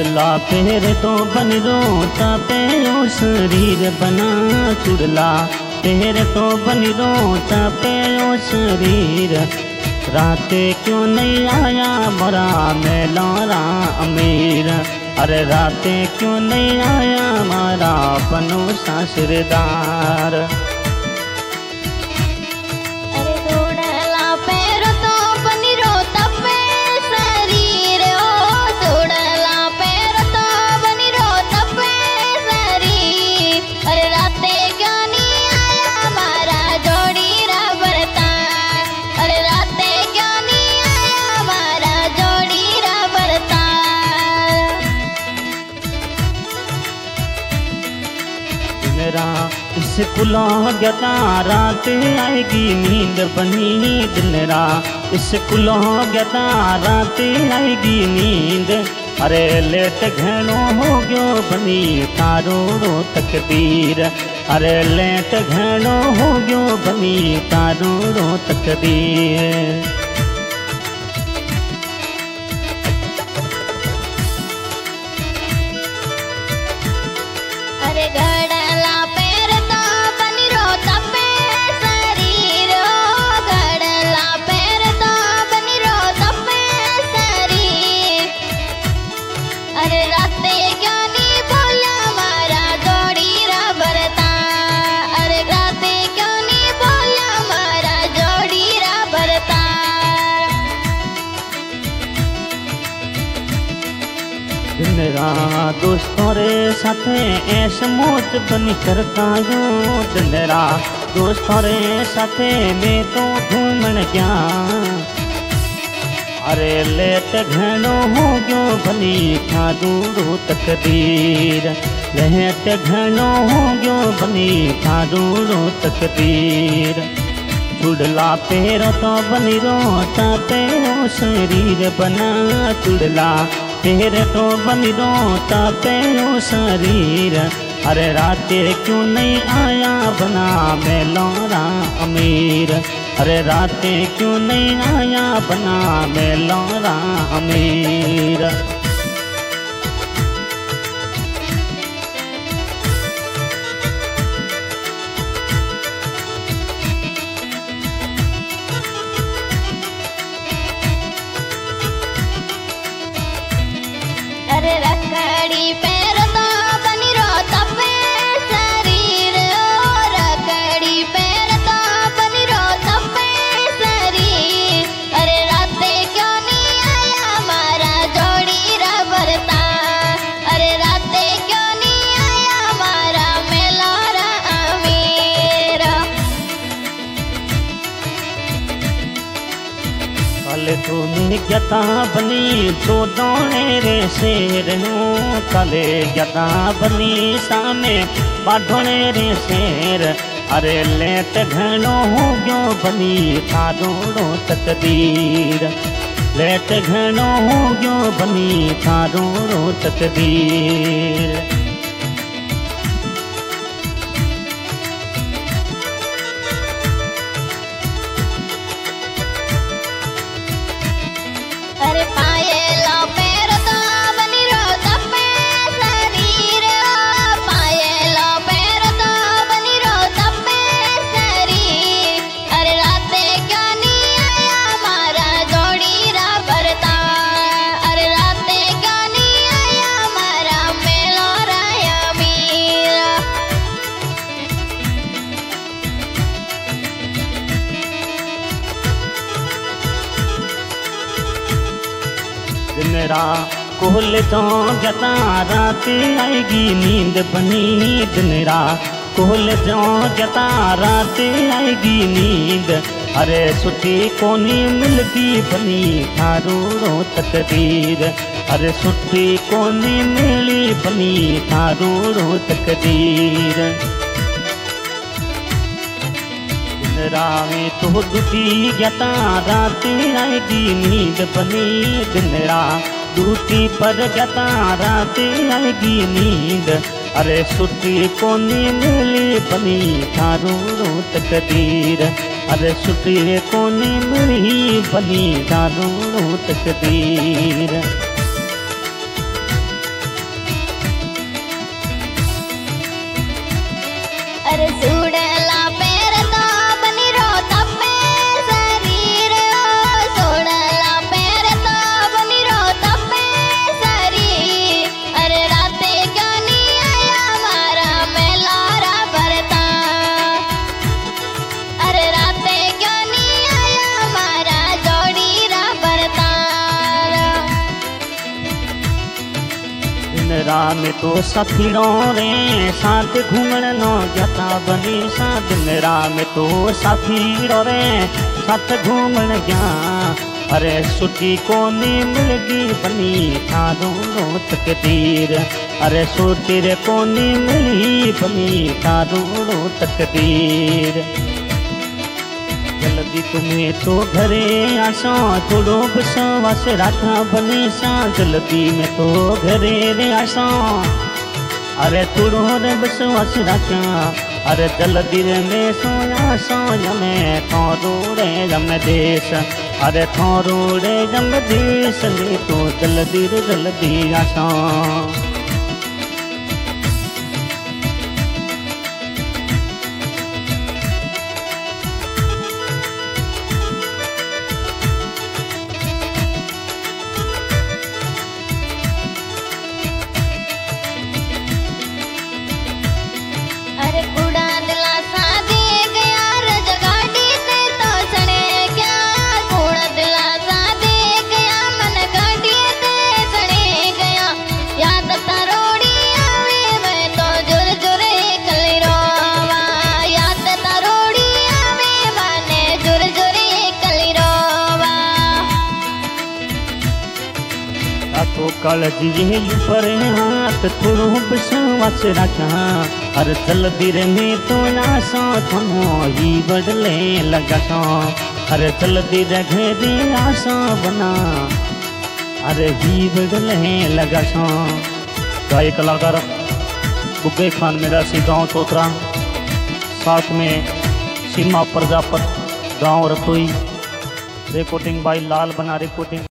चुड़ला पैर तो बन रोता पैरो शरीर बना। चुड़ला पैर तो बन रोता पैरो शरीर। राते क्यों नहीं आया मरा मेलारा अमीर। अरे राते क्यों नहीं आया मारा बनो सासरदार। स्कूलों गया रात आएगी नींद बनी दिनरा। स्कूलों गया रात आएगी नींद। अरे लेट घणो हो गयो बनी तारो रो तकदीर। अरे लेट घणो हो गयो बनी तारो रो तकदीर। अरे घड़ला पैर तो बनी रोता पे शरीर। घड़ला पैर तो बनी रोता पे शरीर। अरे राते क्यों नहीं बोला मारा जोड़ी रा भरता। अरे राते क्यों नहीं बोला मारा जोड़ी रा भरता। दिन रात दोस्तों रे साथे ऐश मौज बनी करता यो। दिन रात दोस्तों रे साथे मैं तो घूमन गया। अरे लेट घणो हो गयो बनी थारू रो तकदीर। लेट घणो हो गयो बनी थारू रो तकदीर। चुड़ला पैर तो बनी रोता पैरो शरीर बना। चुड़ला पैर तो बनी रोता पैरो शरीर। अरे राते क्यों नहीं आया बना मेलोरा अमीर। अरे राते क्यों नहीं आया बना मेलोरा अमीर। अरे रखड़ी पैर तो बनी रोता पे शरीर। रखड़ी पैर तो बनी रोता पे शरीर। अरे राते क्यों नहीं आया मारा जोड़ी रा भरता। अरे राते क्यों नहीं आया मारा मेलोरा अमीर। कल तुम्हें गता बनी तो दोने रे शेर नो। कले गता बनी सामे बाढ़ोने रे शेर। अरे लेट घणो हो गयो बनी थारो रो तकदीर। लेट घणो हो गयो बनी थारो रो तकदीर। अरे पायला पैर तो बनी रोता पे शरीर। पायला पैर तो बनी रोता पे शरीर। अरे राते क्यों नहीं आया मारा जोड़ी रा भरता। अरे राते क्यों नहीं आया मारा मेलोरा अमीर। दिन रात कोहल तो गता रात आएगी नींद बनी। दिन रात कोहल तो गता रात आएगी नींद। अरे सुठी कोनी मिलगी बनी थारो रो तकदीर। अरे सुठी कोनी मिली बनी थारो रो तकदीर। रावे तो दुखी गता रात आएगी नींद बनी। दिन रात दूती पर गता रात आएगी नींद। अरे सुठी कोनी मिली बनी थारो रो तकदीर। अरे सुठी कोनी मिली बनी थारो रो तकदीर। अरे सुड़ला पैर तो बनी रो तपे शरीर ओ सुड़ला पैर तो बनी रो तपे शरीर अरे राते क्यों नहीं आया मारा मेलारा भरता अरे राते क्यों नहीं आया मारा जोड़ी रा भरता दिन रात में तो सफीरो रे साथ घूमण नो जता बनी सा दिन रात में तो सफीरो रे साथ घूमण गया अरे छुट्टी कोनी मिलगी बनी थारो रोत तकदीर अरे छुट्टी रे कोनी मिली बनी थारो रोत तकदीर जल्दी तुम्हें तो घरे आसा थोड़ो विश्वास रखा बनी सा जल्दी में तो घरे रे आसा अरे थोड़ो रे विश्वास रखा अरे जल्दी रे में सोया सोया में थोड़ो रे जम देश अरे थोड़ो रे जम देश ले तो जल्दी रे जल्दी आसा अरे कुड़ा दिला सा दे गया रज गाड़ी से तो सड़े क्या कुड़ा दिला सा दे गया मन गाड़ी से सड़े गया याद तरोड़ी आवे मैं तो जुर जुरे कली रोवा याद तरोड़ी आवे माने जुर जुरे कली रोवा तो कल जी पर हाथ थोड़ो विश्वास रखा अरे जल्दी रे में तो आसा थनो ही बदले लगा सा अरे जल्दी रे घरे आसा बना अरे ही बदले लगा सा गाय कलाकार बुग्गे खान मेरा सी गाँव चौतरा साथ में सीमा प्रजापत गाँव रतोई रिकॉर्डिंग बाई लाल बना रिकॉर्डिंग